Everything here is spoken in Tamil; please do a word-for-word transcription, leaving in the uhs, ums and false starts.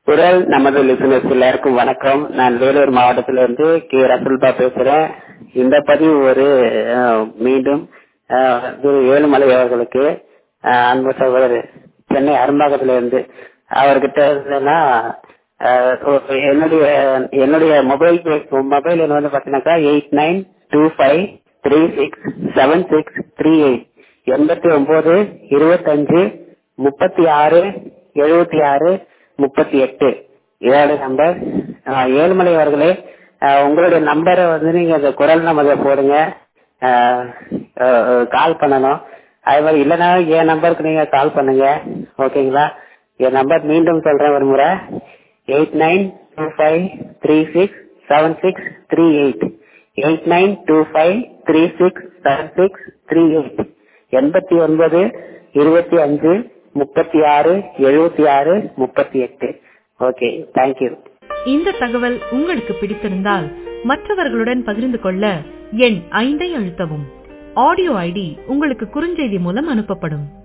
குரல் நமது லிசனர்ஸ் எல்லாருக்கும் வணக்கம். நான் வேலூர் மாவட்டத்திலிருந்து கே ரசுல்பா பேசுறேன். இந்த பதிவு ஒரு அஹ், மீண்டும் அஹ், திரு ஏழுமலை அவர்களுக்கு அஹ், அன்பு சகோதரர் சென்னை அரும்பாக்கத்திலிருந்து அவர்கிட்ட இருந்தேன்னா அஹ், என்னுடைய என்னுடைய மொபைல் மொபைல் எண் வந்து பாத்தீங்கன்னாக்கா eight nine two five three six seven six three eight எண்பத்தி ஒன்பது இருபத்தஞ்சு முப்பத்தி ஆறு எழுபத்தி ஆறு முப்பத்தி எட்டு இதோட நம்பர். ஏழுமலை அவர்களே, அஹ், உங்களுடைய நம்பரை வந்து நீங்க அந்த குரல் நம்பரை போடுங்க, கால் பண்ணணும். அதே மாதிரி இல்லைன்னா என் நம்பருக்கு நீங்க கால் பண்ணுங்க, ஓகேங்களா? என் நம்பர் மீண்டும் சொல்றேன் ஒரு முறை, eight nine two five three six seven six three eight eight nine two five three six seven six three eight எண்பத்தி ஒன்பது இருபத்தி அஞ்சு முப்பத்தி ஆறு எழுபத்தி ஆறு முப்பத்தி எட்டு. Okay, thank you. இந்த தகவல் உங்களுக்கு பிடித்திருந்தால் மற்றவர்களுடன் பகிர்ந்து கொள்ள எண் ஐந்தை அழுத்தவும். ஆடியோ ஐடி உங்களுக்கு குறுஞ்செய்தி மூலம் அனுப்பப்படும்.